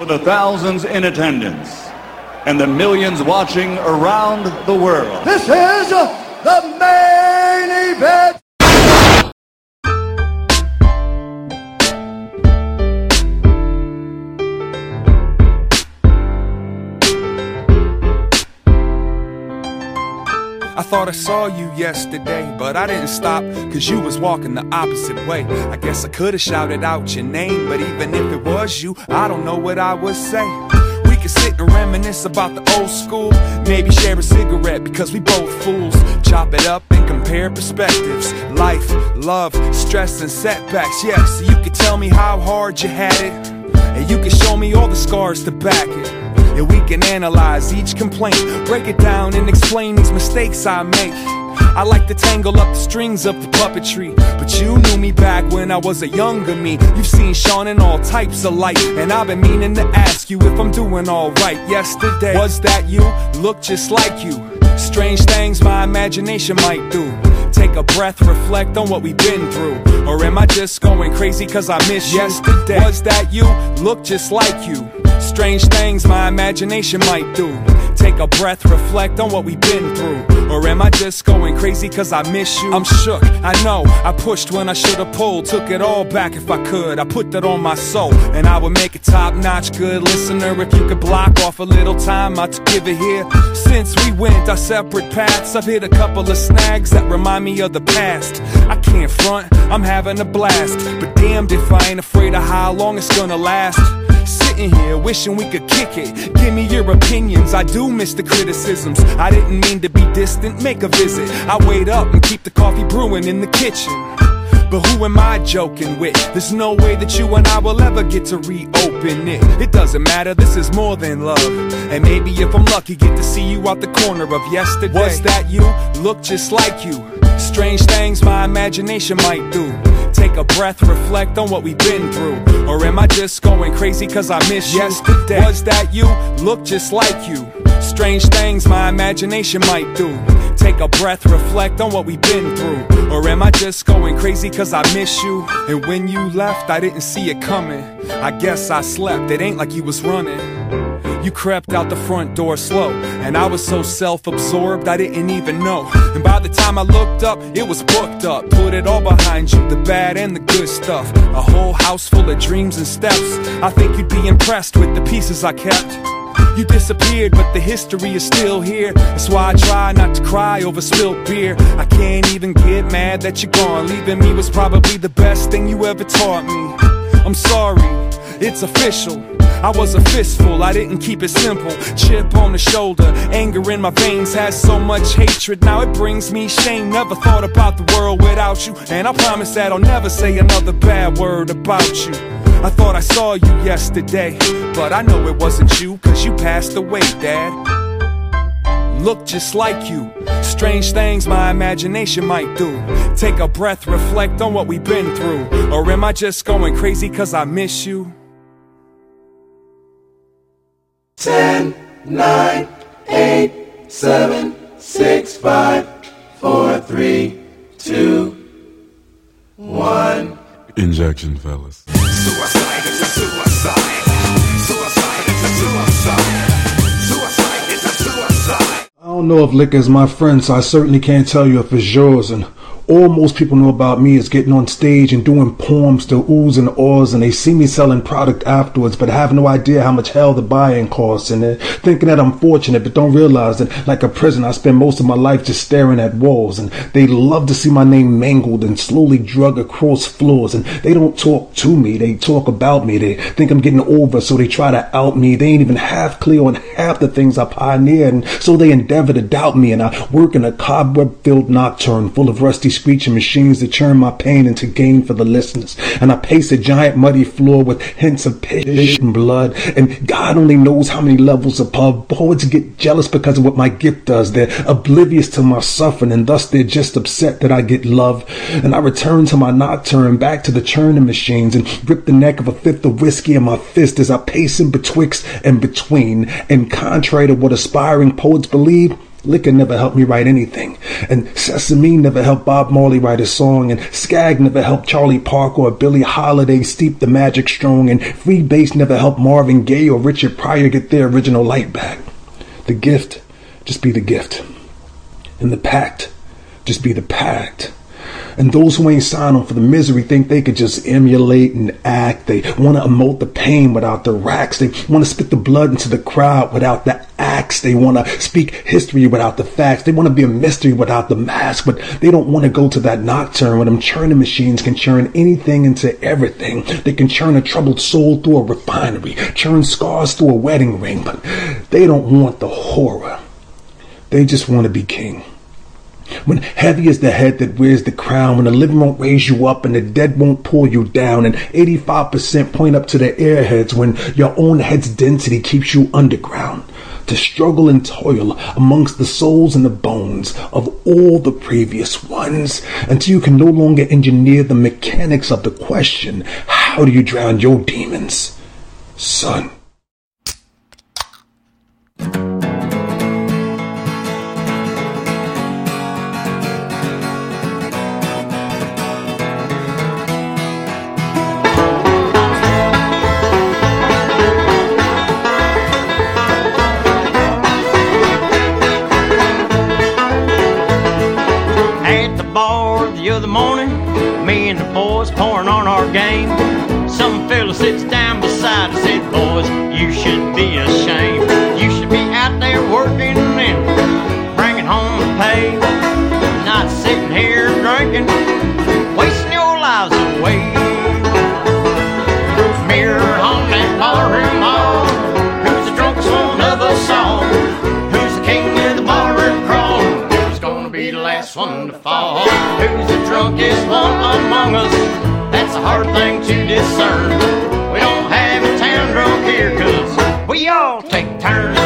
For the thousands in attendance and the millions watching around the world, this is the main event. I thought I saw you yesterday, but I didn't stop, cause you was walking the opposite way. I guess I could've shouted out your name, but even if it was you, I don't know what I would say. We could sit and reminisce about the old school, maybe share a cigarette because we both fools. Chop it up and compare perspectives, life, love, stress and setbacks. Yeah, so you could tell me how hard you had it, and you could show me all the scars to back it. And we can analyze each complaint, break it down and explain these mistakes I make. I like to tangle up the strings of the puppetry, but you knew me back when I was a younger me. You've seen Sean in all types of light, and I've been meaning to ask you if I'm doing alright. Yesterday, was that you? Looked just like you. Strange things my imagination might do. Take a breath, reflect on what we've been through. Or am I just going crazy cause I miss you? Yesterday, was that you? Looked just like you. Strange things my imagination might do. Take a breath, reflect on what we've been through. Or am I just going crazy cause I miss you? I'm shook, I know, I pushed when I should've pulled. Took it all back if I could, I put that on my soul. And I would make a top-notch good listener if you could block off a little time out to give it here. Since we went our separate paths, I've hit a couple of snags that remind me of the past. I can't front, I'm having a blast, but damned if I ain't afraid of how long it's gonna last. Sitting here wishing we could kick it. Give me your opinions, I do miss the criticisms. I didn't mean to be distant, make a visit. I wait up and keep the coffee brewing in the kitchen. But who am I joking with? There's no way that you and I will ever get to reopen it. It doesn't matter, this is more than love. And maybe if I'm lucky, get to see you out the corner of yesterday. Was that you? Looked just like you. Strange things my imagination might do. Take a breath, reflect on what we've been through. Or am I just going crazy cause I miss you? Yesterday, was that you? Looked just like you. Strange things my imagination might do. Take a breath, reflect on what we've been through. Or am I just going crazy cause I miss you? And when you left, I didn't see it coming. I guess I slept, it ain't like you was running. You crept out the front door slow, and I was so self-absorbed I didn't even know. And by the time I looked up, it was booked up. Put it all behind you, the bad and the good stuff. A whole house full of dreams and steps. I think you'd be impressed with the pieces I kept. You disappeared, but the history is still here. That's why I try not to cry over spilled beer. I can't even get mad that you're gone. Leaving me was probably the best thing you ever taught me. I'm sorry, it's official. I was a fistful, I didn't keep it simple. Chip on the shoulder, anger in my veins has so much hatred. Now it brings me shame, never thought about the world without you. And I promise that I'll never say another bad word about you. I thought I saw you yesterday, but I know it wasn't you, cause you passed away, Dad. Looked just like you. Strange things my imagination might do. Take a breath, reflect on what we've been through. Or am I just going crazy cause I miss you? 10, 9, 8, 7, 6, 5, 4, 3, 2, 1. Injection, fellas. Suicide is a suicide. Suicide is a suicide. Suicide is a suicide. I don't know if liquor's my friend, so I certainly can't tell you if it's yours. And all most people know about me is getting on stage and doing poems to oohs and ahs, and they see me selling product afterwards, but have no idea how much hell the buying costs, and they're thinking that I'm fortunate, but don't realize that, like a prison, I spend most of my life just staring at walls, and they love to see my name mangled and slowly drug across floors, and they don't talk to me, they talk about me. They think I'm getting over, so they try to out me. They ain't even half clear on half the things I pioneered, and so they endeavor to doubt me, and I work in a cobweb-filled nocturne full of rusty screeching machines that churn my pain into gain for the listeners. And I pace a giant muddy floor with hints of piss and blood. And God only knows how many levels above. Poets get jealous because of what my gift does. They're oblivious to my suffering, and thus they're just upset that I get love. And I return to my nocturne, back to the churning machines, and grip the neck of a fifth of whiskey in my fist as I pace in betwixt and between. And contrary to what aspiring poets believe, Liquor never helped me write anything, and Sesame never helped Bob Marley write a song, and Skag never helped Charlie Parker or Billie Holiday steep the magic strong, and free bass never helped Marvin Gaye or Richard Pryor get their original light back. The gift, just be the gift. And the pact, just be the pact. And those who ain't signed on for the misery think they could just emulate and act. They want to emote the pain without the racks. They want to spit the blood into the crowd without the axe. They want to speak history without the facts. They want to be a mystery without the mask. But they don't want to go to that nocturne where them churning machines can churn anything into everything. They can churn a troubled soul through a refinery, churn scars through a wedding ring. But they don't want the horror. They just want to be king. When heavy is the head that wears the crown, when the living won't raise you up and the dead won't pull you down, and 85% point up to the airheads, when your own head's density keeps you underground, to struggle and toil amongst the souls and the bones of all the previous ones, until you can no longer engineer the mechanics of the question, how do you drown your demons, son? Pouring on our game. Some fella sits down beside us, said, boys, you should be ashamed. You should be out there working and bringing home the pay, not sitting here drinking, wasting your lives away. Mirror on that barroom wall, who's the drunkest one of us all? Who's the king of the barroom crawl? Who's gonna be the last one to fall? Who's the drunkest one among us? That's a hard thing to discern. We don't have a town drunk here, 'cause we all take turns.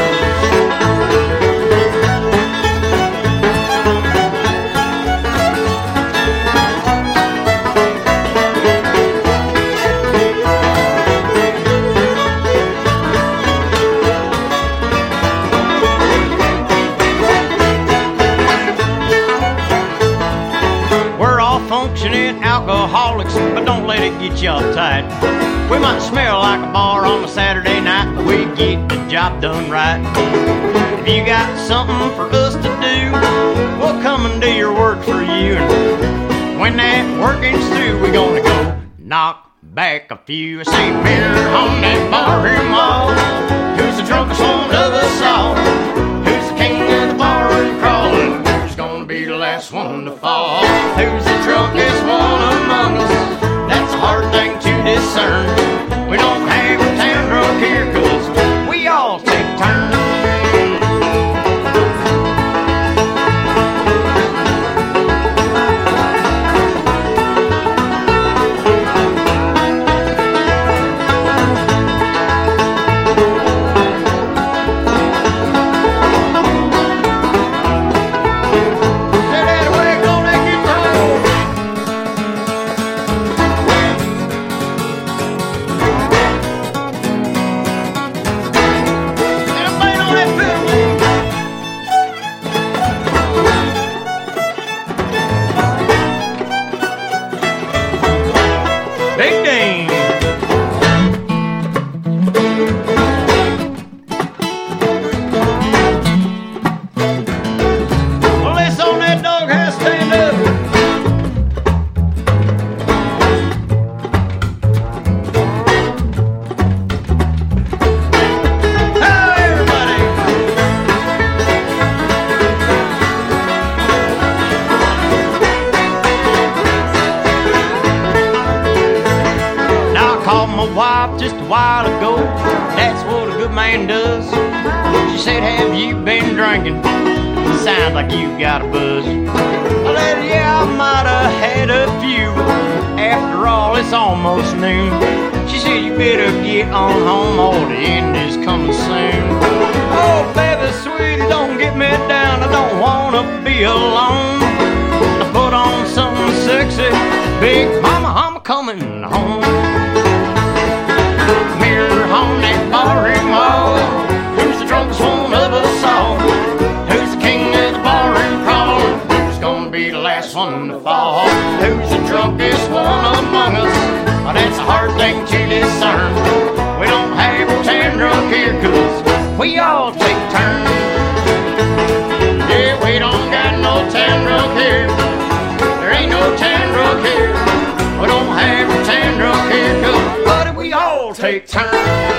Alcoholics, but don't let it get you uptight. We might smell like a bar on a Saturday night, but we get the job done right. If you got something for us to do, we'll come and do your work for you. And when that working's through, we're gonna go knock back a few. I say, mirror on that barroom wall, who's the drunkest one of us all? Who's the king of the barroom crawl? Who's gonna be the last one to fall? Who's the drunkest one among us? That's a hard thing to discern. We don't have a town drunk here, 'cause we all take turns. Just a while ago, that's what a good man does. She said, have you been drinking? Sounds like you got a buzz. I said, yeah, I might have had a few. After all, it's almost noon. She said, you better get on home, or the end is coming soon. Oh, baby, sweetie, don't get me down. I don't want to be alone. I put on something sexy. Big mama, I'm coming home. Mirror on that barroom wall, who's the drunkest one of us all? Who's the king here, 'cause we all take turns. Yeah, we don't got no tan drug here. There ain't no tan drug here. We don't have no tan drug here, 'cause buddy, we all take turns.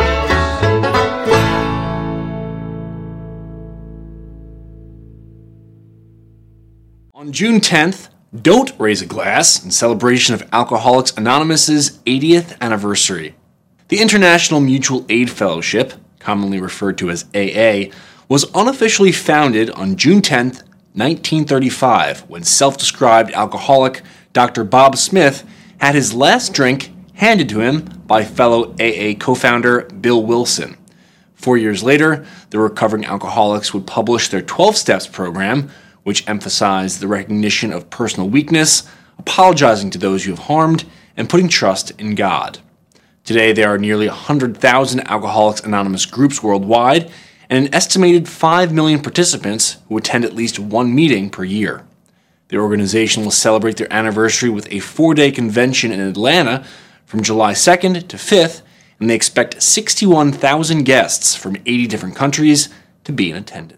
On June 10th, don't raise a glass in celebration of Alcoholics Anonymous' 80th anniversary. The International Mutual Aid Fellowship, commonly referred to as AA, was unofficially founded on June 10th, 1935, when self-described alcoholic Dr. Bob Smith had his last drink handed to him by fellow AA co-founder Bill Wilson. 4 years later, the recovering alcoholics would publish their 12 Steps program, which emphasized the recognition of personal weakness, apologizing to those you have harmed, and putting trust in God. Today, there are nearly 100,000 Alcoholics Anonymous groups worldwide, and an estimated 5 million participants who attend at least one meeting per year. The organization will celebrate their anniversary with a 4-day convention in Atlanta from July 2nd to 5th, and they expect 61,000 guests from 80 different countries to be in attendance.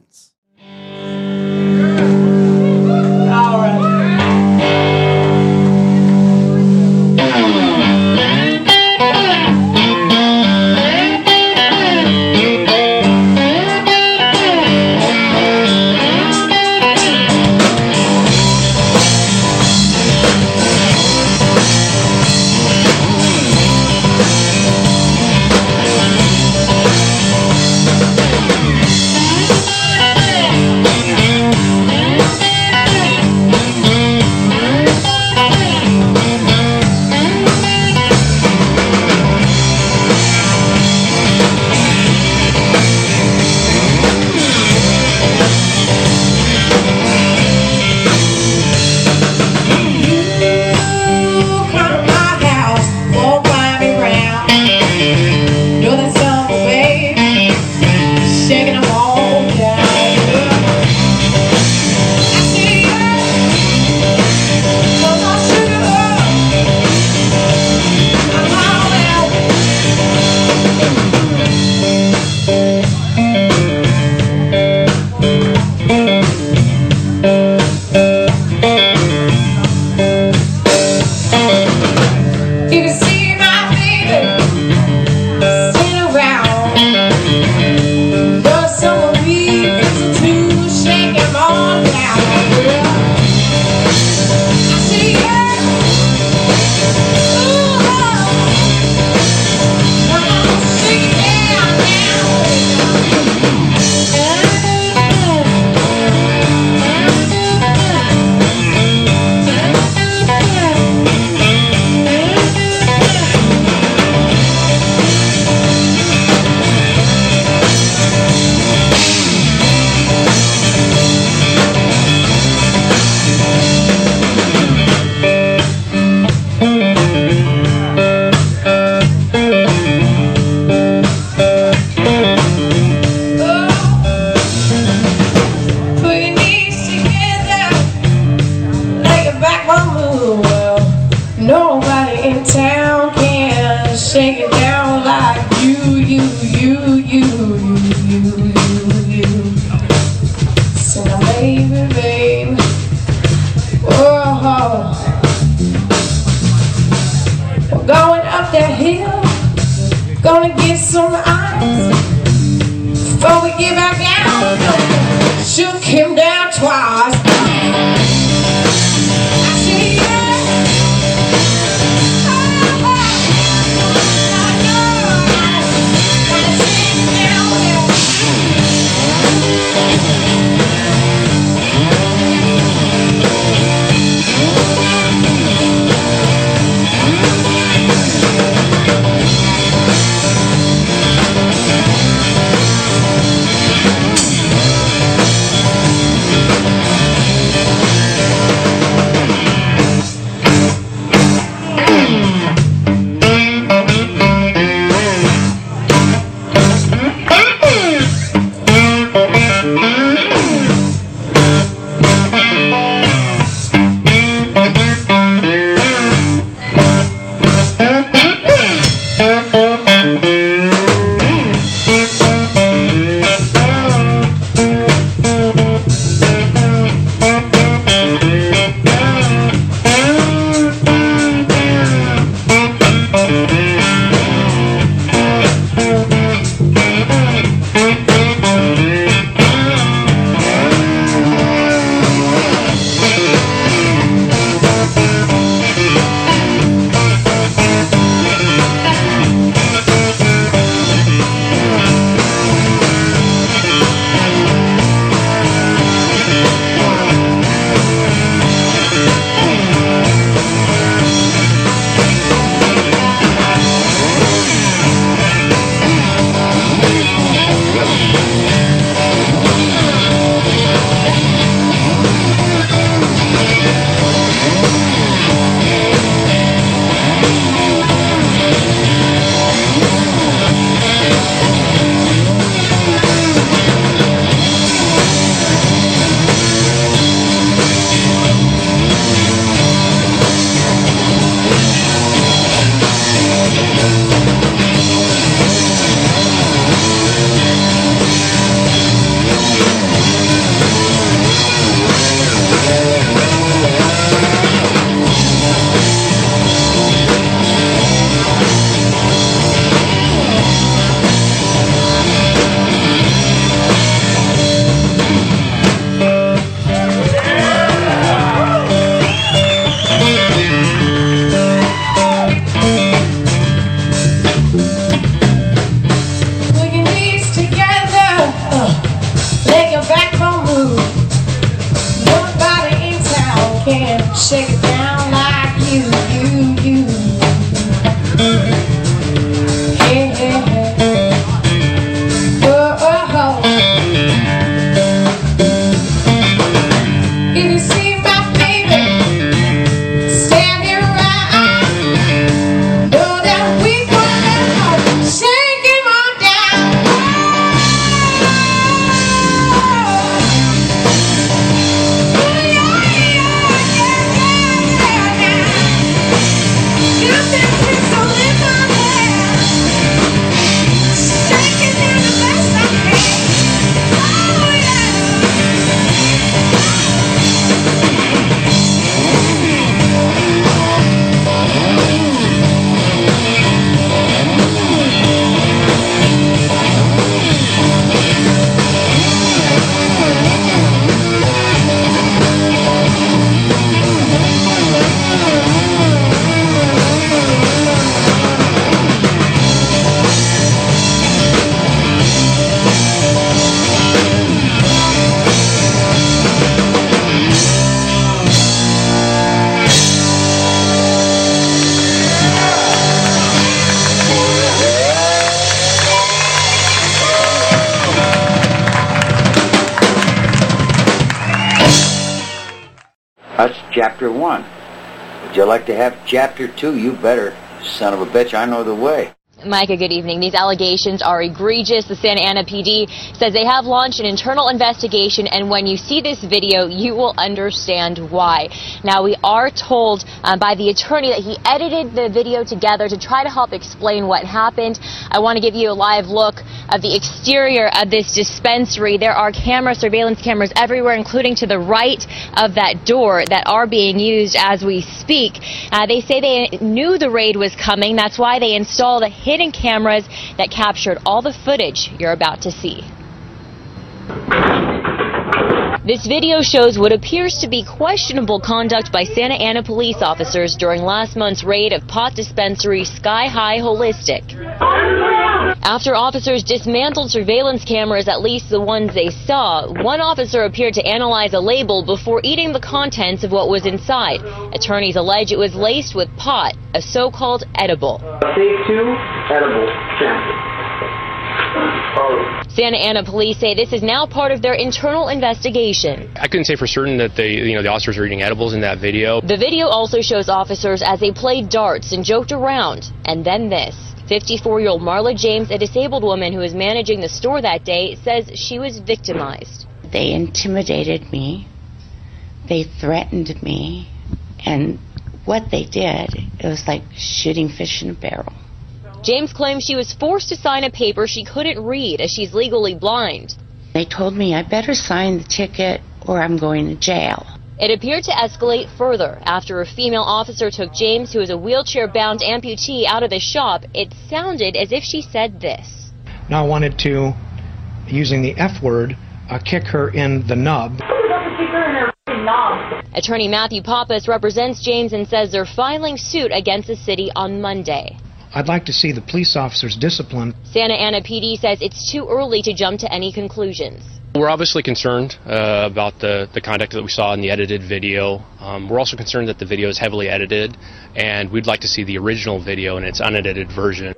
That's chapter 1. Would you like to have chapter 2? You better. Son of a bitch, I know the way. Micah, good evening. These allegations are egregious. The Santa Ana PD says they have launched an internal investigation, and when you see this video, you will understand why. Now, we are told by the attorney that he edited the video together to try to help explain what happened. I want to give you a live look of the exterior of this dispensary. There are surveillance cameras everywhere, including to the right of that door, that are being used as we speak. They say they knew the raid was coming. That's why they installed a hidden cameras that captured all the footage you're about to see. This video shows what appears to be questionable conduct by Santa Ana police officers during last month's raid of pot dispensary Sky High Holistic. After officers dismantled surveillance cameras, at least the ones they saw, one officer appeared to analyze a label before eating the contents of what was inside. Attorneys allege it was laced with pot, a so-called edible. C2 edible sample. Santa Ana police say this is now part of their internal investigation. I couldn't say for certain that the officers were eating edibles in that video. The video also shows officers as they played darts and joked around. And then this. 54-year-old Marla James, a disabled woman who was managing the store that day, says she was victimized. They intimidated me. They threatened me. And what they did, it was like shooting fish in a barrel. James claims she was forced to sign a paper she couldn't read as she's legally blind. They told me I better sign the ticket or I'm going to jail. It appeared to escalate further after a female officer took James, who is a wheelchair-bound amputee, out of the shop. It sounded as if she said this. Now I wanted to, using the F word, kick her in the nub. Attorney Matthew Pappas represents James and says they're filing suit against the city on Monday. I'd like to see the police officers disciplined. Santa Ana PD says it's too early to jump to any conclusions. We're obviously concerned about the conduct that we saw in the edited video. We're also concerned that the video is heavily edited, and we'd like to see the original video in its unedited version.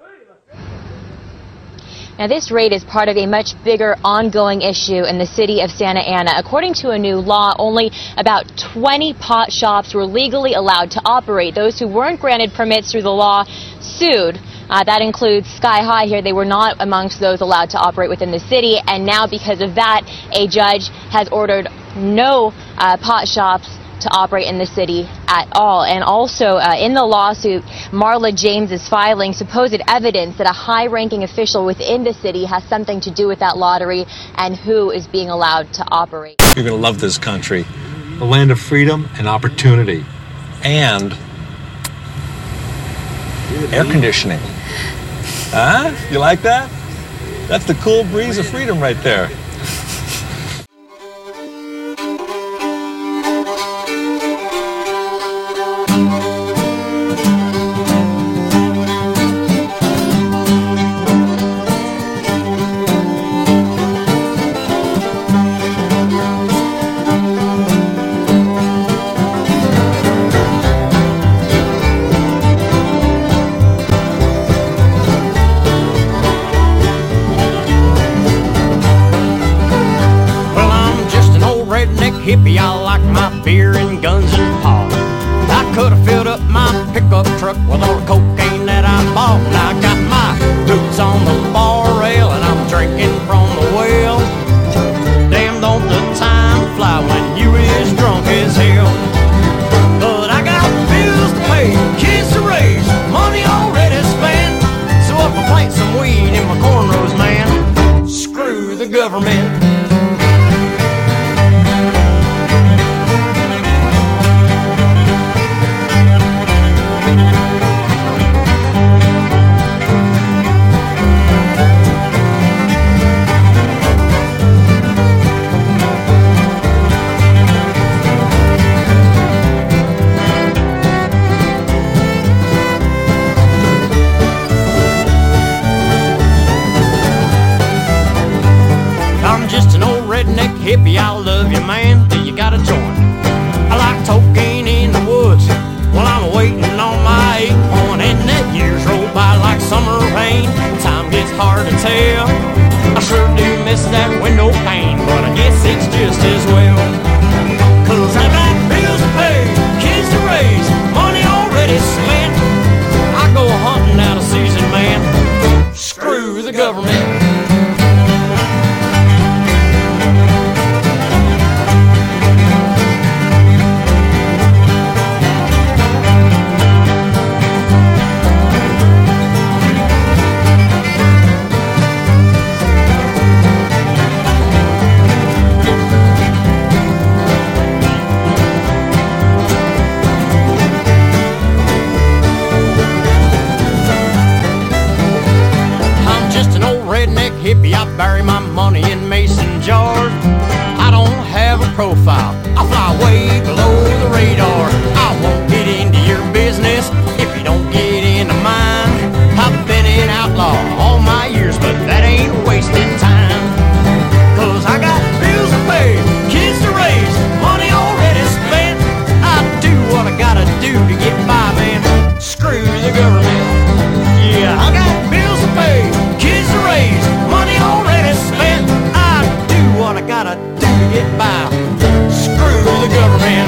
Now, this raid is part of a much bigger ongoing issue in the city of Santa Ana. According to a new law, only about 20 pot shops were legally allowed to operate. Those who weren't granted permits through the law sued. That includes Sky High here. They were not amongst those allowed to operate within the city. And now, because of that, a judge has ordered no pot shops to operate in the city at all. And also in the lawsuit, Marla James is filing supposed evidence that a high-ranking official within the city has something to do with that lottery and who is being allowed to operate. You're going to love this country, the land of freedom and opportunity, and air conditioning. Huh? You like that? That's the cool breeze of freedom right there. Hippie, I like my beer and guns and pot. I could have filled up my pickup truck with all the cocaine that I bought. Now I got my boots on the bar rail and I'm drinking from the well. Damn, don't the time fly when you is drunk as hell. But I got bills to pay, kids to raise, money already spent. So if I plant some weed in my cornrows, man, screw the government. Hippie, I love you, man, till you got a joint. I like cocaine in the woods while I'm waiting on my 8-point. And that years roll by like summer rain. Time gets hard to tell. I sure do miss that window pane, but I guess it's just as well. 'Cause I got bills to pay. my money in mason jars. I don't have a profile, I fly way below the radar. I won't get into your business if you don't get into mine. I've been an outlaw all my years, but that ain't wasted time. Cause I got bills to pay, kids to raise, money already spent. I do what I gotta do to get by, man. Screw the government. Yeah, I got bills to pay, kids to raise, money already spent. I do what I gotta do to get by. Screw the government.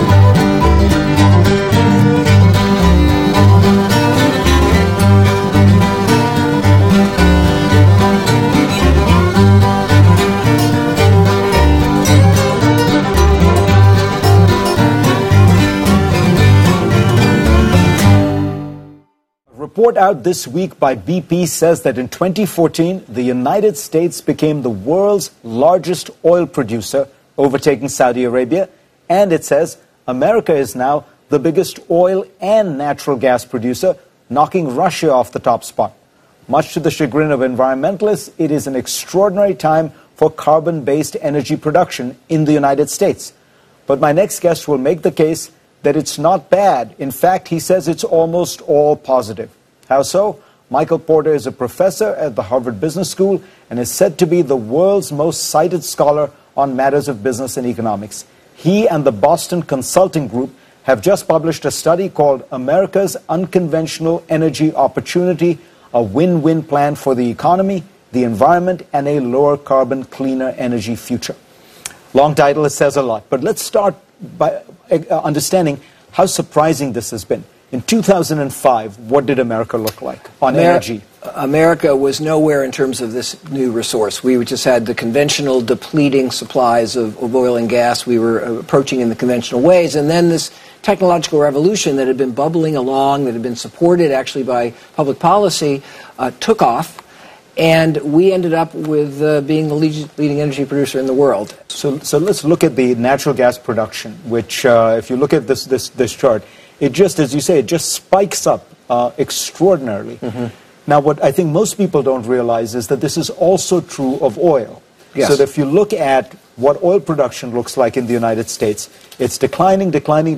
A report out this week by BP says that in 2014, the United States became the world's largest oil producer, overtaking Saudi Arabia. And it says America is now the biggest oil and natural gas producer, knocking Russia off the top spot. Much to the chagrin of environmentalists, it is an extraordinary time for carbon-based energy production in the United States. But my next guest will make the case that it's not bad. In fact, he says it's almost all positive. How so? Michael Porter is a professor at the Harvard Business School and is said to be the world's most cited scholar on matters of business and economics. He and the Boston Consulting Group have just published a study called America's Unconventional Energy Opportunity, a win-win plan for the economy, the environment, and a lower carbon, cleaner energy future. Long title, it says a lot. But let's start by understanding how surprising this has been. In 2005, what did America look like on energy? America was nowhere in terms of this new resource. We just had the conventional depleting supplies of oil and gas. We were approaching in the conventional ways. And then this technological revolution that had been bubbling along, that had been supported actually by public policy, took off. And we ended up with being the leading energy producer in the world. So let's look at the natural gas production, which, if you look at this chart, it just, as you say, it just spikes up extraordinarily. Mm-hmm. Now, what I think most people don't realize is that this is also true of oil. Yes. So that if you look at what oil production looks like in the United States, it's declining,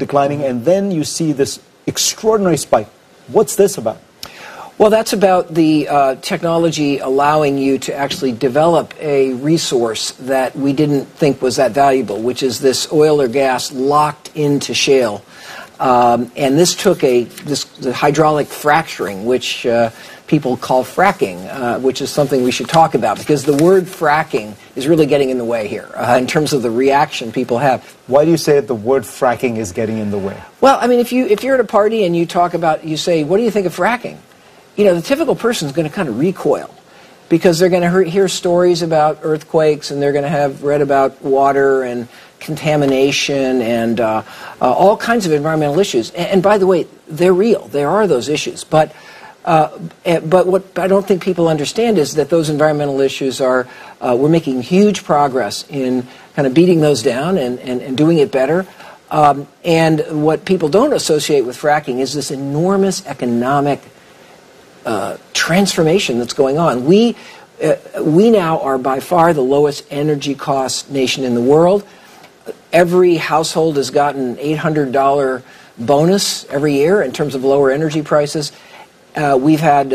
and then you see this extraordinary spike. What's this about? Well, that's about the technology allowing you to actually develop a resource that we didn't think was that valuable, which is this oil or gas locked into shale. And this took the hydraulic fracturing, which people call fracking, which is something we should talk about, because the word fracking is really getting in the way here in terms of the reaction people have. Why do you say that the word fracking is getting in the way? Well, I mean, if you're at a party and you talk about, you say, what do you think of fracking? You know, the typical person is going to kind of recoil because they're going to hear stories about earthquakes, and they're going to have read about water and contamination and all kinds of environmental issues. And by the way, they're real. There are those issues. But what I don't think people understand is that those environmental issues are, we're making huge progress in kind of beating those down and doing it better. And what people don't associate with fracking is this enormous economic transformation that's going on. We now are by far the lowest energy cost nation in the world. Every household has gotten an $800 bonus every year in terms of lower energy prices. We've had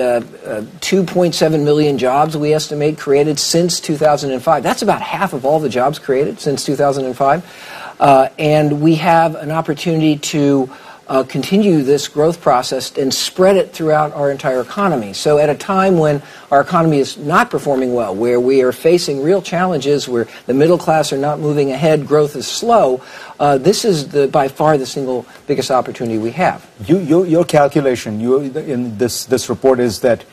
2.7 million jobs, we estimate, created since 2005. That's about half of all the jobs created since 2005. And we have an opportunity to continue this growth process and spread it throughout our entire economy. So at a time when our economy is not performing well, where we are facing real challenges, where the middle class are not moving ahead, growth is slow, this is by far the single biggest opportunity we have. Your calculation in this report is that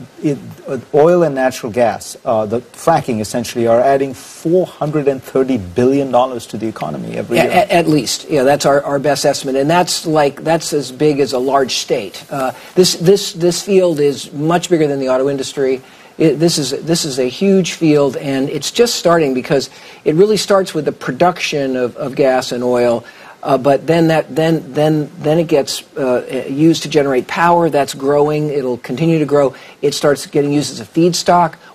oil and natural gas, the fracking essentially, are adding $430 billion to the economy every year. At least, yeah, that's our best estimate, and that's as big as a large state. This field is much bigger than the auto industry. This is a huge field, and it's just starting because it really starts with the production of gas and oil. But then it gets used to generate power. That's growing. It'll continue to grow. It starts getting used as a feedstock.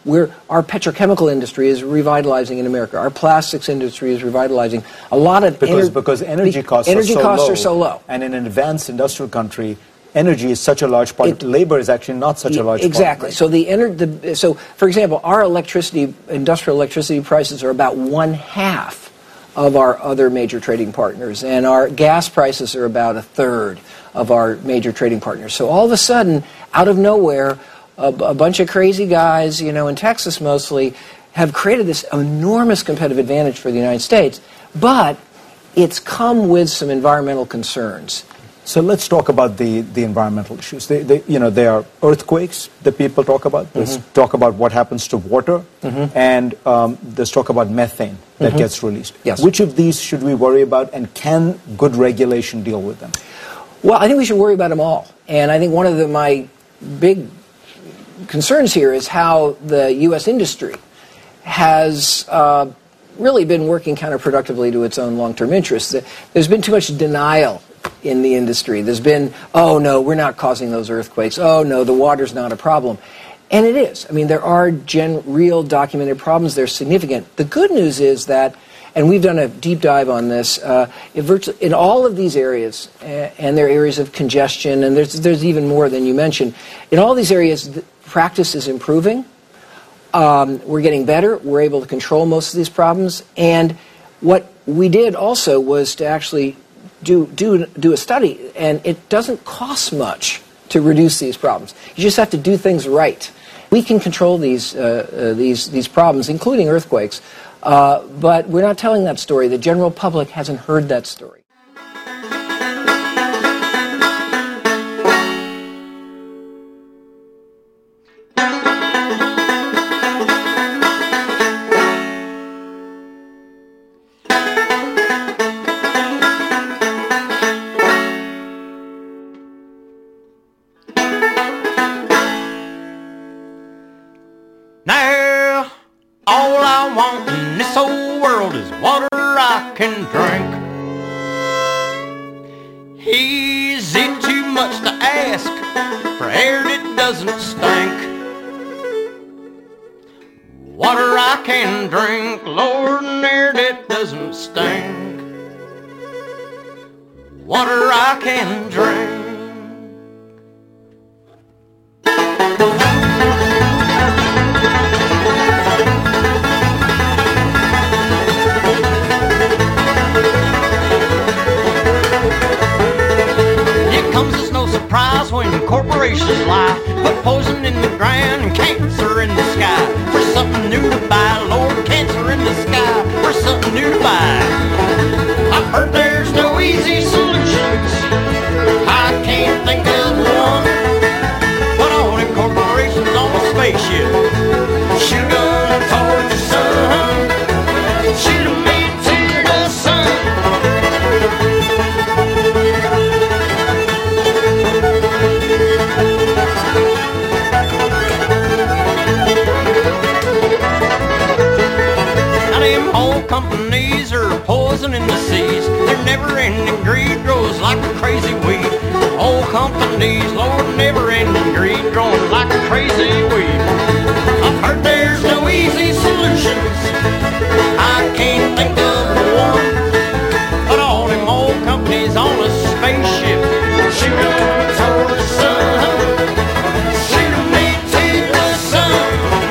Our petrochemical industry is revitalizing in America. Our plastics industry is revitalizing. A lot of because energy costs are so low. And in an advanced industrial country, energy is such a large part. Labor is actually not such a large part. Exactly. So for example, our industrial electricity prices are about 1/2 of our other major trading partners, and our gas prices are about 1/3 of our major trading partners. So all of a sudden, out of nowhere, a bunch of crazy guys, in Texas mostly, have created this enormous competitive advantage for the United States, but it's come with some environmental concerns. So let's talk about the environmental issues. There are earthquakes that people talk about. There's talk about what happens to water, and there's talk about methane that gets released. Yes. Which of these should we worry about, and can good regulation deal with them? Well, I think we should worry about them all. And I think one of my big concerns here is how the U.S. industry has really been working counterproductively to its own long-term interests. There's been too much denial in the industry. There's been, oh no, we're not causing those earthquakes. Oh no, the water's not a problem. And it is. I mean, there are real documented problems. They're significant. The good news is that, and we've done a deep dive on this, in all of these areas, and there are areas of congestion, and there's even more than you mentioned. In all these areas, the practice is improving. We're getting better. We're able to control most of these problems. And what we did also was to actually do a study, and it doesn't cost much to reduce these problems. You just have to do things right. We can control these problems, including earthquakes, but we're not telling that story. The general public hasn't heard that story. Now, all I want in this whole world is water I can drink. Is it too much to ask for air that doesn't stink? Water I can drink, Lord, and air that doesn't stink. Water I can drink. Surprise when corporations lie, put poison in the ground and cancer in the sky. For something new to buy, Lord, cancer in the sky. For something new to buy. I've heard there's no easy solutions. I can't think of one. But all the corporations on a spaceship shoot up toward the sun. Shoot 'em into the sun. Companies are poison in the seas. Their never-ending greed grows like a crazy weed. Oil companies, Lord, never-ending greed growing like a crazy weed. I've heard there's no easy solutions. I can't think of one. But all them oil companies on a spaceship shoot up toward the sun. Shoot 'em into the sun.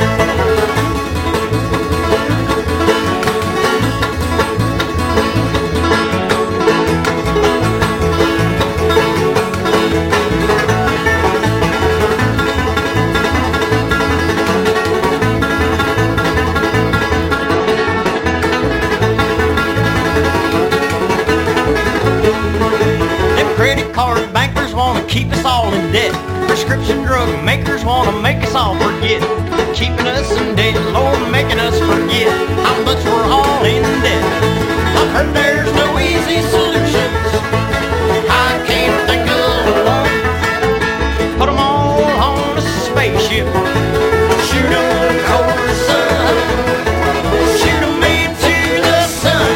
Keep us all in debt. Prescription drug makers want to make us all forget. Keeping us in debt, Lord, making us forget how much we're all in debt. I've heard there's no easy solutions. I can't think of one. Put them all on a spaceship. Shoot 'em toward the sun. Shoot 'em into the sun.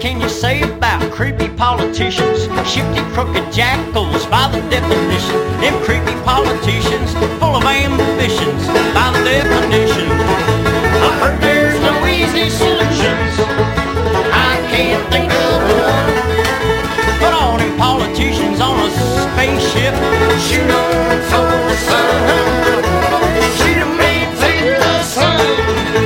can you say about creepy politicians? Shifty, crooked jackals by the definition. Them creepy politicians, full of ambitions by the definition. I've heard there's no easy solutions. I can't think of one. Put all them politicians on a spaceship, shoot 'em for the sun. Shoot 'em into the sun.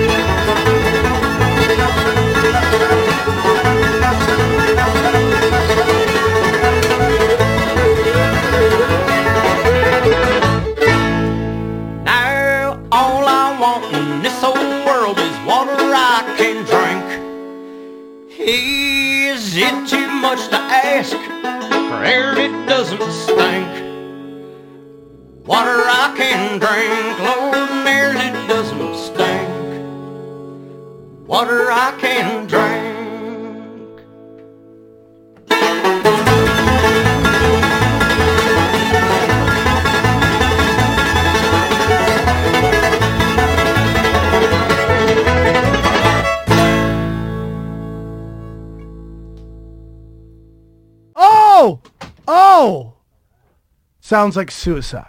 Now all I want in this old world is water I can drink. Is it too much to ask for air that doesn't stink? Water I can drink, Lord, and air that doesn't stink. Water I can drink. Oh! Sounds like suicide.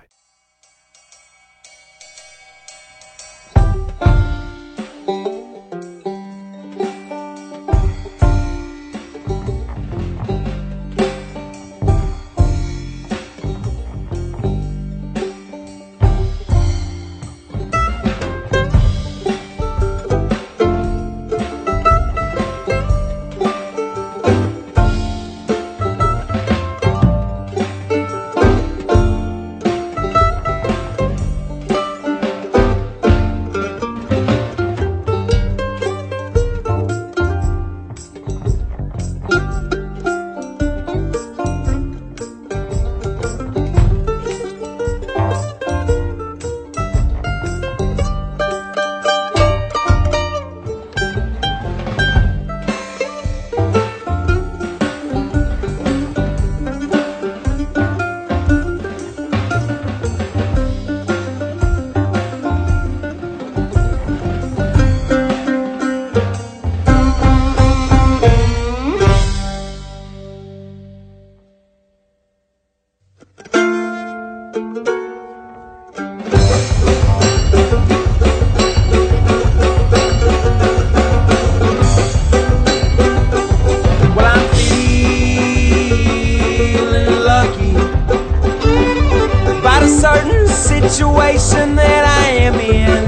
Situation that I am in,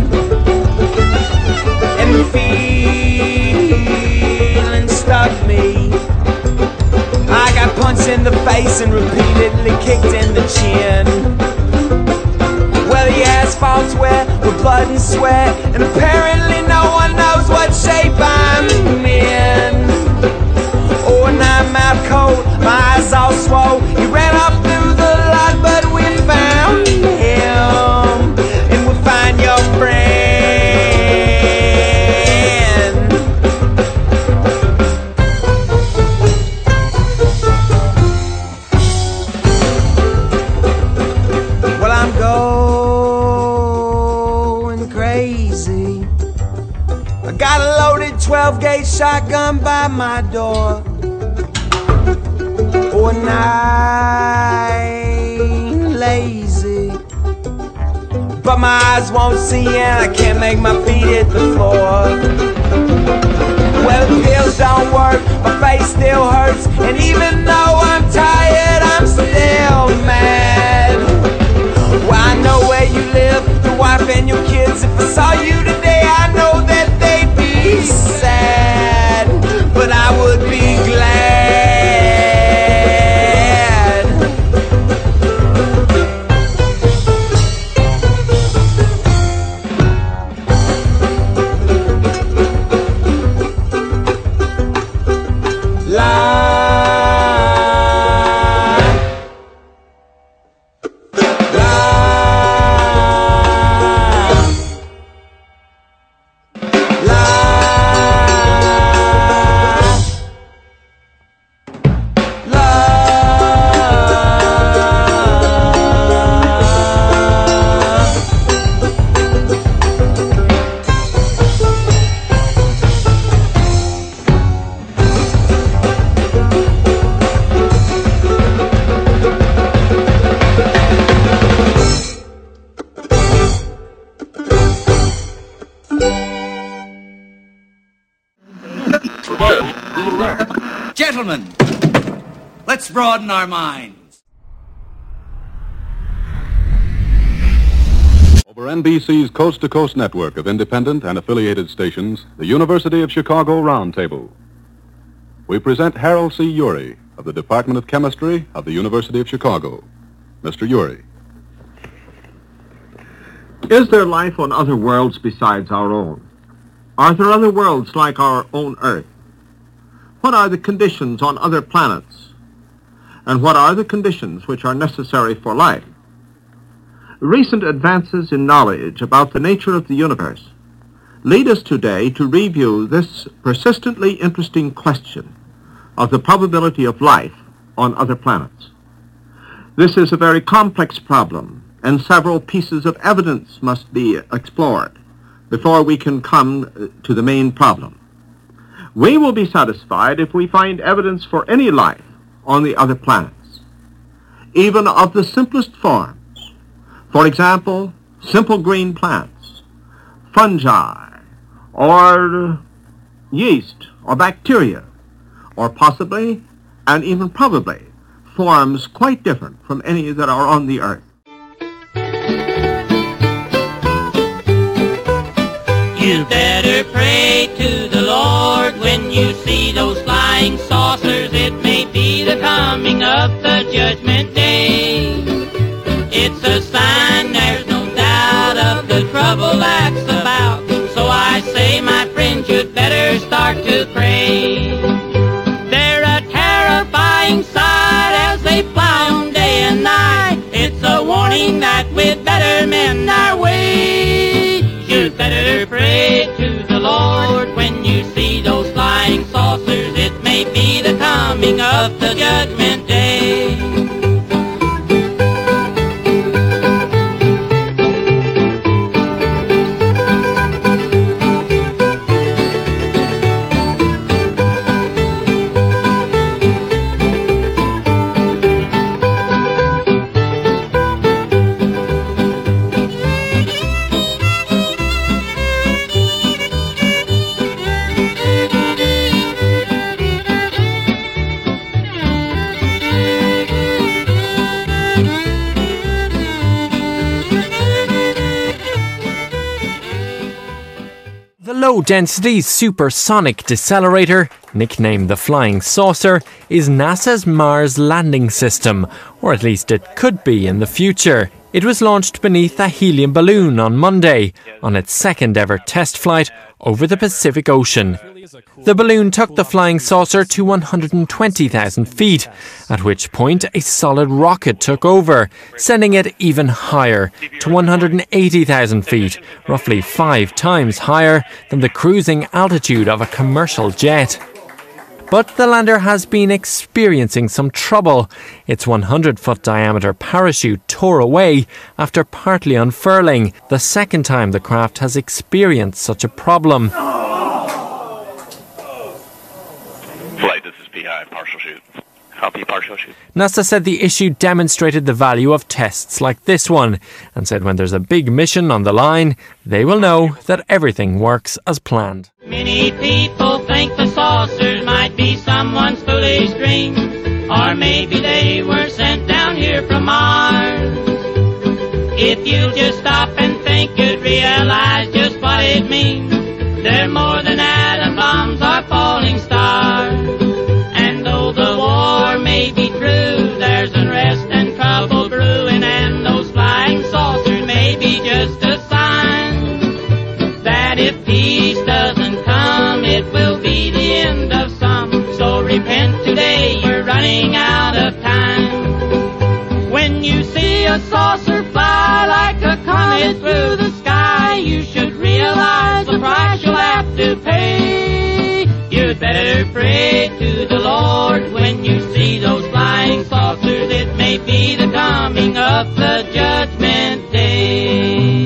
and the feeling stuck me. I got punched in the face and repeatedly kicked in the chin. Well, the asphalt's wet with blood and sweat, and apparently no one knows what shape I'm in. Oh, and I'm out cold, my eyes all swole. He ran up through the lot, but we found him, and we'll find your friend. Well, I'm going crazy. I got a loaded 12-gauge shotgun by my door. Oh, and I'm lazy, but my eyes won't see and I can't make my feet hit the floor. Well, the pills don't work, my face still hurts, and even though I'm tired, I'm still mad. Well, I know where you live, your wife and your kids. If I saw you today, I know that they'd be sad, but I would be glad. Gentlemen, let's broaden our minds. Over NBC's coast-to-coast network of independent and affiliated stations, the University of Chicago Roundtable. We present Harold C. Urey of the Department of Chemistry of the University of Chicago. Mr. Urey. Is there life on other worlds besides our own? Are there other worlds like our own Earth? What are the conditions on other planets? And what are the conditions which are necessary for life? Recent advances in knowledge about the nature of the universe lead us today to review this persistently interesting question of the probability of life on other planets. This is a very complex problem, and several pieces of evidence must be explored before we can come to the main problem. We will be satisfied if we find evidence for any life on the other planets, even of the simplest forms. For example, simple green plants, fungi, or yeast, or bacteria, or possibly, and even probably, forms quite different from any that are on the Earth. You better pray to the Lord when you see those flying saucers. It may be the coming of the judgment day. It's a sign, there's no doubt, of the trouble that's about. So I say, my friends, you'd better start to pray. They're a terrifying sight as they fly on day and night. It's a warning that we'd better mend our ways. You'd better pray to the Lord when you see those flying saucers. It may be the coming of the judgment day. Low-density supersonic decelerator, nicknamed the Flying Saucer, is NASA's Mars landing system, or at least it could be in the future. It was launched beneath a helium balloon on Monday, on its second ever test flight over the Pacific Ocean. The balloon took the Flying Saucer to 120,000 feet, at which point a solid rocket took over, sending it even higher, to 180,000 feet, roughly 5 times higher than the cruising altitude of a commercial jet. But the lander has been experiencing some trouble. Its 100-foot diameter parachute tore away after partly unfurling, the second time the craft has experienced such a problem. Flight, this is PI, partial shoot. Copy, partial shoot. NASA said the issue demonstrated the value of tests like this one, and said when there's a big mission on the line, they will know that everything works as planned. Many people think the saucers might be someone's foolish dream, or maybe they were sent down here from Mars. If you just stop and think, you'd realize just what it means. They're more than atom bombs or falling stars. And though the war may be true, there's unrest and trouble brewing, and those flying saucers may be just a sign that if peace doesn't come, it will be the end of some. So repent today, we're running out of time. When you see a saucer fly like a comet through the sky, you should realize the price you'll have to pay. You'd better pray to the Lord when you see those flying saucers. It may be the coming of the judgment day.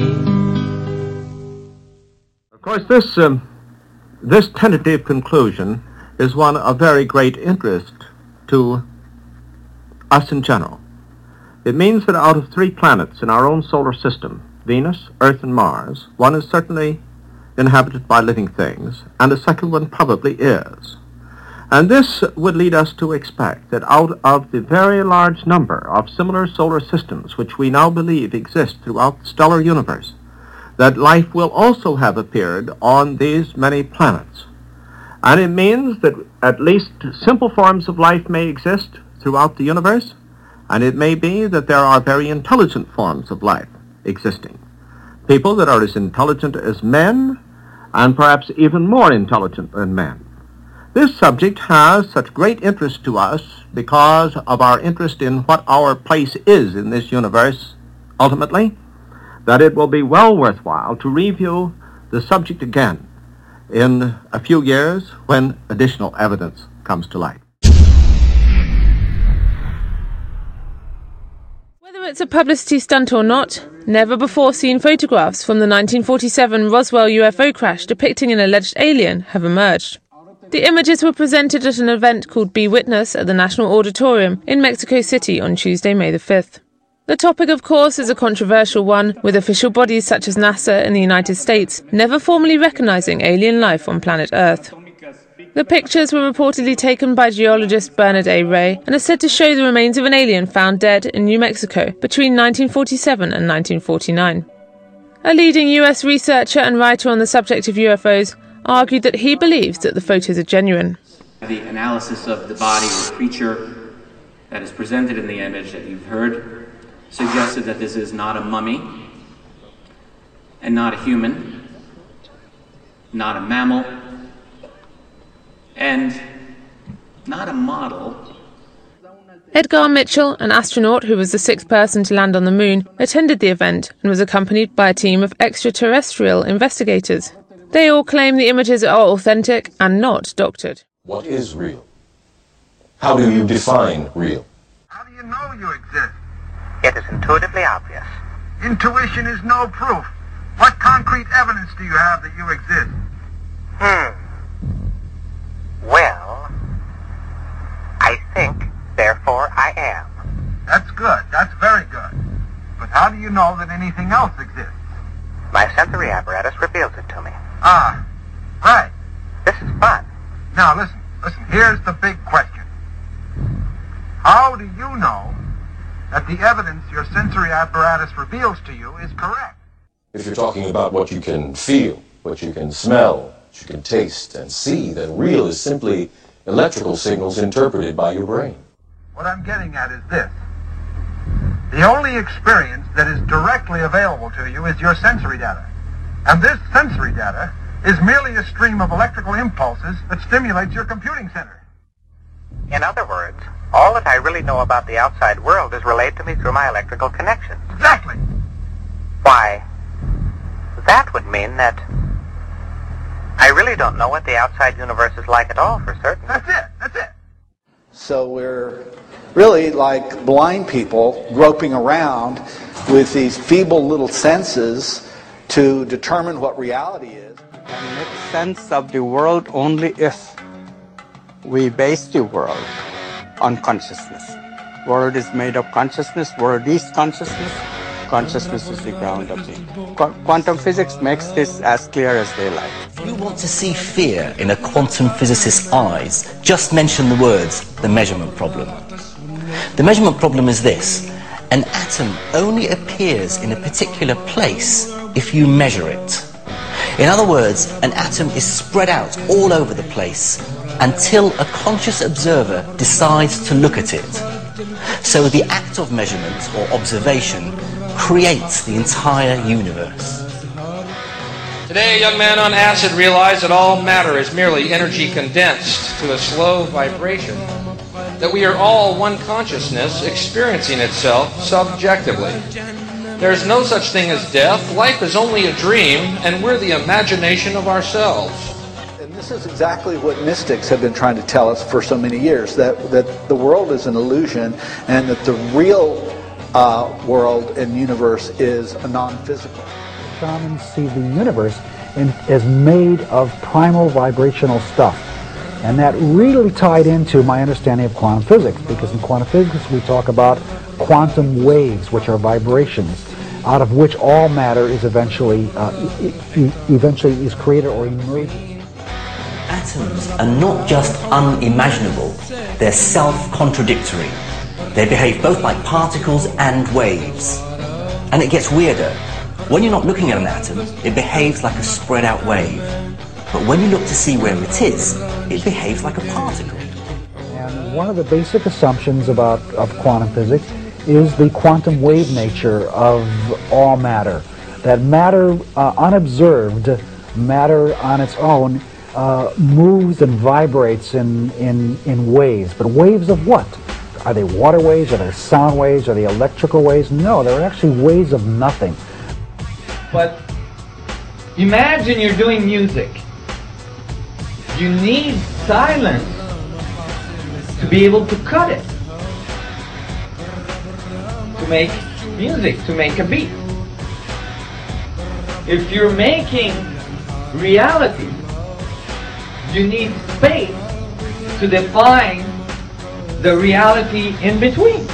Of course, this tentative conclusion is one of very great interest to us in general. It means that out of 3 planets in our own solar system, Venus, Earth, and Mars, one is certainly inhabited by living things, and the second one probably is. And this would lead us to expect that out of the very large number of similar solar systems which we now believe exist throughout the stellar universe, that life will also have appeared on these many planets. And it means that at least simple forms of life may exist throughout the universe, and it may be that there are very intelligent forms of life existing. People that are as intelligent as men, and perhaps even more intelligent than men. This subject has such great interest to us because of our interest in what our place is in this universe, ultimately, that it will be well worthwhile to review the subject again in a few years when additional evidence comes to light. Whether it's a publicity stunt or not, never-before-seen photographs from the 1947 Roswell UFO crash depicting an alleged alien have emerged. The images were presented at an event called Be Witness at the National Auditorium in Mexico City on Tuesday, May the 5th. The topic, of course, is a controversial one, with official bodies such as NASA in the United States never formally recognizing alien life on planet Earth. The pictures were reportedly taken by geologist Bernard A. Ray and are said to show the remains of an alien found dead in New Mexico between 1947 and 1949. A leading US researcher and writer on the subject of UFOs argued that he believes that the photos are genuine. The analysis of the body or creature that is presented in the image that you've heard suggested that this is not a mummy and not a human, not a mammal, and not a model. Edgar Mitchell, an astronaut who was the sixth person to land on the moon, attended the event and was accompanied by a team of extraterrestrial investigators. They all claim the images are authentic and not doctored. What is real? How do you define real? How do you know you exist? It is intuitively obvious. Intuition is no proof. What concrete evidence do you have that you exist? Well, I think, therefore I am. That's good. That's very good. But how do you know that anything else exists? My sensory apparatus reveals it to me. Ah, right. This is fun. Now listen. Here's the big question. How do you know that the evidence your sensory apparatus reveals to you is correct? If you're talking about what you can feel, what you can smell, what you can taste and see, then real is simply electrical signals interpreted by your brain. What I'm getting at is this. The only experience that is directly available to you is your sensory data. And this sensory data is merely a stream of electrical impulses that stimulates your computing center. In other words, all that I really know about the outside world is relayed to me through my electrical connections. Exactly. Why, that would mean that I really don't know what the outside universe is like at all, for certain. That's it. So we're really like blind people groping around with these feeble little senses to determine what reality is. And make sense of the world only if we base the world on consciousness. World is made of consciousness, world is consciousness, consciousness is the ground of the... Quantum physics makes this as clear as daylight. If you want to see fear in a quantum physicist's eyes, just mention the words, the measurement problem. The measurement problem is this: an atom only appears in a particular place if you measure it. In other words, an atom is spread out all over the place until a conscious observer decides to look at it. So the act of measurement or observation creates the entire universe. Today, a young man on acid realized that all matter is merely energy condensed to a slow vibration, that we are all one consciousness experiencing itself subjectively. There's no such thing as death. Life is only a dream, and we're the imagination of ourselves. And this is exactly what mystics have been trying to tell us for so many years, that the world is an illusion and that the real world and universe is a non-physical. Shamans see the universe as made of primal vibrational stuff. And that really tied into my understanding of quantum physics, because in quantum physics we talk about quantum waves, which are vibrations, out of which all matter is eventually is created or emerges. atoms are not just unimaginable, they're self-contradictory. They behave both like particles and waves. And it gets weirder. When you're not looking at an atom, it behaves like a spread out wave. But when you look to see where it is, it behaves like a particle. And one of the basic assumptions of quantum physics is the quantum wave nature of all matter. That matter, unobserved, matter on its own, moves and vibrates in waves. But waves of what? Are they water waves? Are they sound waves? Are they electrical waves? No, they're actually waves of nothing. But imagine you're doing music. You need silence to be able to cut it, to make music, to make a beat. If you're making reality, you need space to define the reality in between.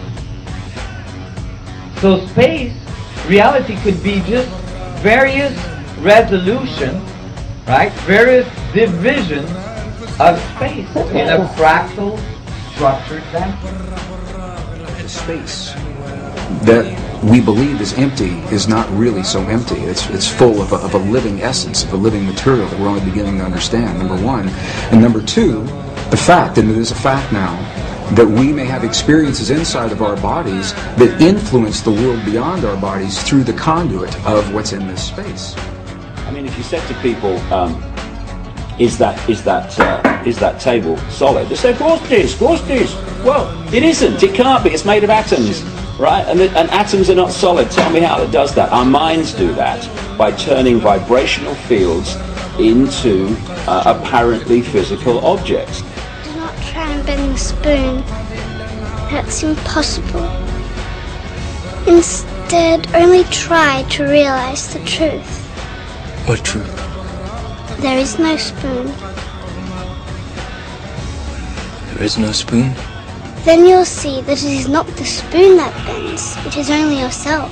So space, reality could be just various resolutions, right? Various divisions of space in a fractal structured sense. The space that we believe is empty is not really so empty. It's full of a living essence, of a living material that we're only beginning to understand, number one. And number two, the fact, and it is a fact now, that we may have experiences inside of our bodies that influence the world beyond our bodies through the conduit of what's in this space. I mean, if you said to people, is that table solid? They say, of course it is, of course it is. Well, it isn't, it can't be, it's made of atoms, right? And atoms are not solid. Tell me how it does that. Our minds do that by turning vibrational fields into apparently physical objects. Do not try and bend the spoon. That's impossible. Instead, only try to realize the truth. What truth? There is no spoon. There is no spoon? Then you'll see that it is not the spoon that bends, it is only yourself.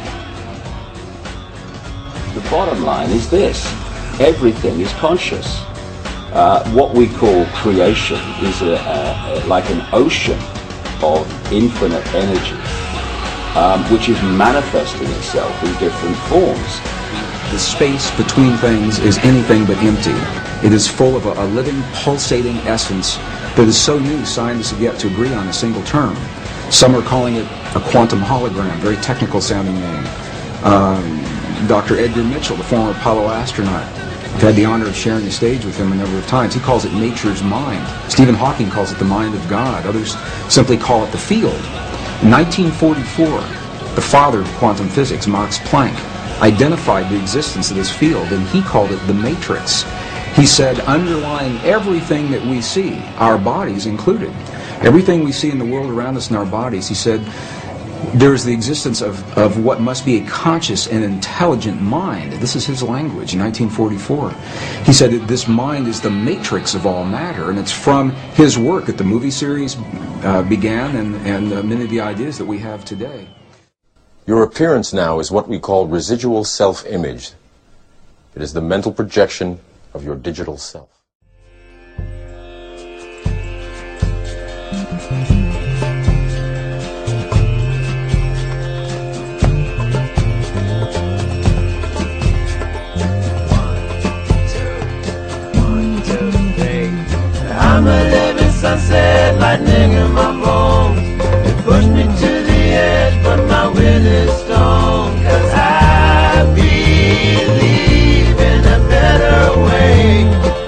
The bottom line is this: everything is conscious. What we call creation is like an ocean of infinite energy, which is manifesting itself in different forms. The space between things is anything but empty. It is full of a living, pulsating essence that is so new scientists have yet to agree on a single term. Some are calling it a quantum hologram, very technical sounding name. Dr. Edgar Mitchell, the former Apollo astronaut, I've had the honor of sharing the stage with him a number of times. He calls it nature's mind. Stephen Hawking calls it the mind of God. Others simply call it the field. In 1944, the father of quantum physics, Max Planck, identified the existence of this field, and he called it the matrix. He said, underlying everything that we see, our bodies included, everything we see in the world around us in our bodies, he said, there is the existence of what must be a conscious and intelligent mind. This is his language in 1944. He said that this mind is the matrix of all matter, and it's from his work that the movie series began and many of the ideas that we have today. Your appearance now is what we call residual self-image. It is the mental projection of your digital self. I'm a living sunset, lightning in my bones. It pushed me to the edge, but my will is stone. 'Cause I believe in a better way.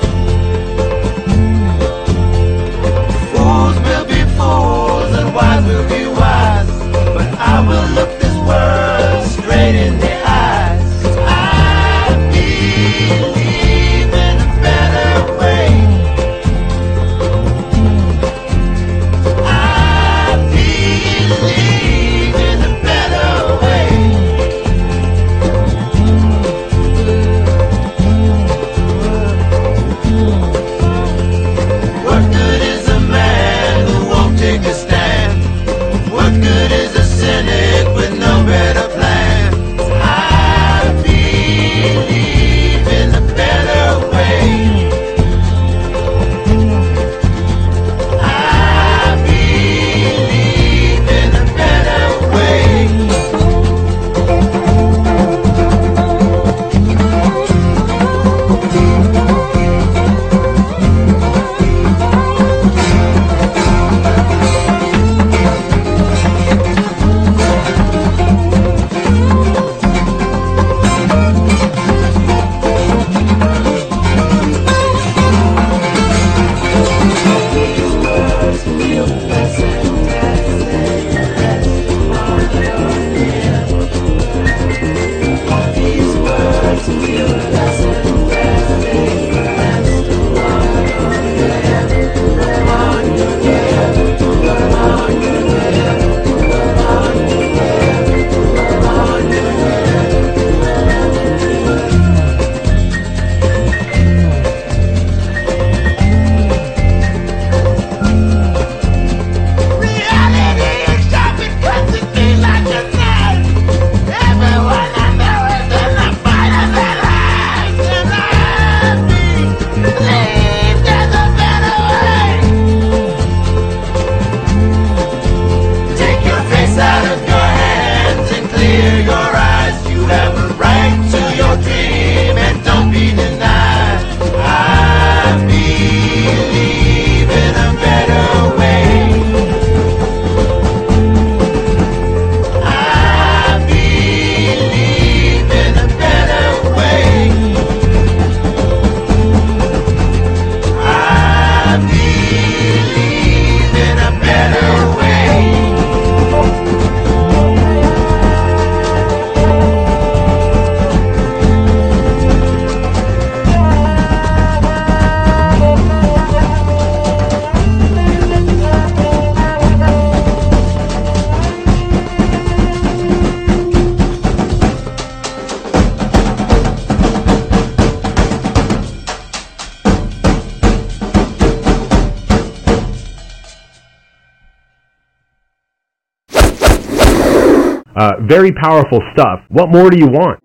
Fools will be fools and wise will be wise, but I will look this world straight in the eyes. 'Cause I believe in a better way. I Very powerful stuff. What more do you want?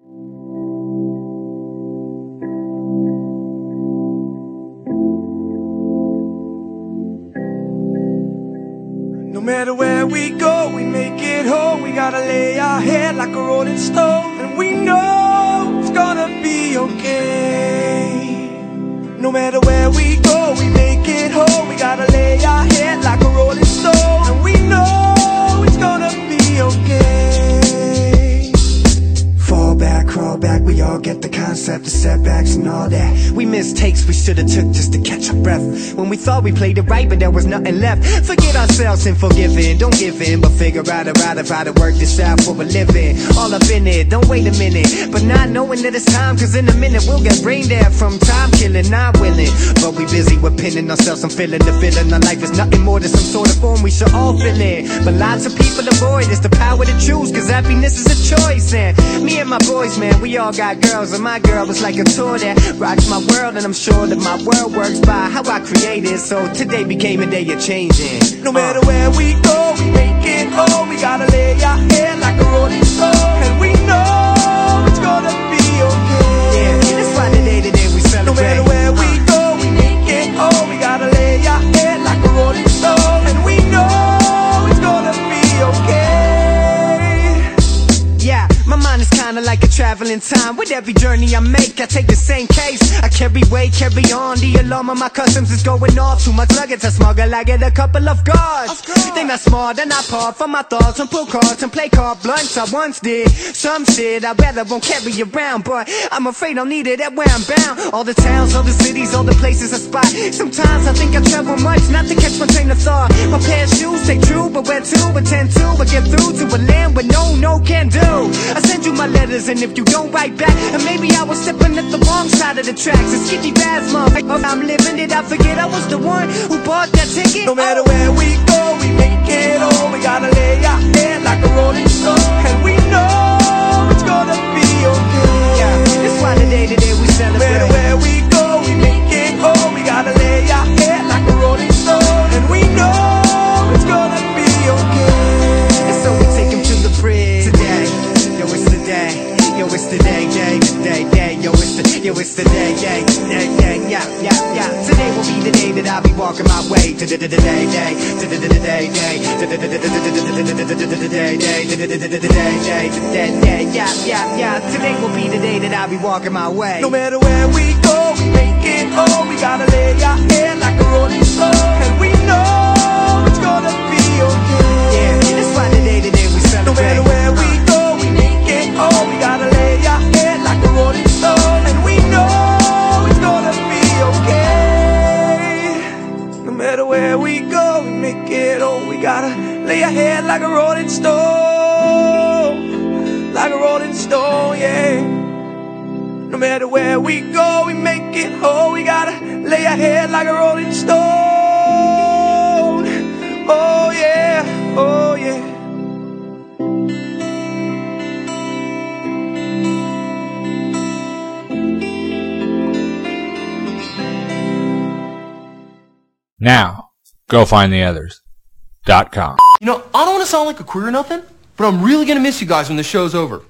No matter where we go, we make it whole. We gotta lay our head like a rolling stone, and we know it's gonna be okay. No matter where we go, we make it whole. We gotta lay our head like a rolling stone, and we know it's gonna be okay. Fall back, crawl back, we all get the concept of setbacks and all that. We miss takes we should've took just to catch our breath. When we thought we played it right, but there was nothing left. Forget ourselves and forgiving, don't give in, but figure out a route of how to work this out for a living. All up in it, don't wait a minute, but not knowing that it's time, cause in a minute we'll get brain dead from time killing, not willing. But we busy with pinning ourselves and feeling the feeling our life is nothing more than some sort of form we should all fill in. But lots of people avoid, it's the power to choose, cause happiness is a choice. And me and my boys, man, we all got girls, and my girl is like a tour that rocks my world, and I'm sure that my world works by how I created. So today became a day of changing. No matter where we go, we make it whole. We gotta lay our head like a rolling stone, and we know it's gonna be okay. Yeah, that's why today we celebrate. No matter where we go, we make it whole. We gotta lay our head like a rolling stone, and we know it's gonna be okay. Yeah, my mind is kinda like a traveling time. With every journey I make, I take the same case. I carry weight, carry on. The alarm of my customs is going off. Too much luggage I smuggle, I get a couple of guards. They not smart, they're not part from my thoughts. And pull cards and play card blunts I once did. Some shit I rather won't carry around, but I'm afraid I'll need it at where I'm bound. All the towns, all the cities, all the places I spot. Sometimes I think I travel much, not to catch my train of thought. My pair of shoes stay true, but where to attend to? I get through to a land where no can do. I send you my letters, and if you don't write back, and maybe I was stepping at the wrong side of the tracks. A skinny bass mom, I'm living it, I forget I was the one who bought that ticket. No matter where we go, we make it all. We gotta lay our head like a rolling stone, and we know it's gonna be okay. Yeah, that's why today we celebrate. No matter where we go, we make it all. We gotta lay our head like a rolling stone, and we know it's gonna be okay. And so we take him to the bridge today. Yo, it's the day. Yo, it's the day. Yo, it's the day. Yeah. Today will be the day that I'll be walking my way. Yeah. Today will be the day that I'll be walking my way. No matter where we go, we make it home. We gotta lay our head like a rolling stone, and we know it's gonna be okay. Yeah, that's why today we celebrate. No matter where we go, we make it home. We gotta lay our head like a rolling stone, and we know it's gonna be okay. No matter where we go, we make it home. We gotta lay our head like a rolling stone, like a rolling stone, yeah. No matter where we go, we make it whole. We gotta lay our head like a rolling stone. Oh yeah, oh yeah. Now, go find the others.com. You know, I don't want to sound like a queer or nothing, but I'm really gonna miss you guys when the show's over.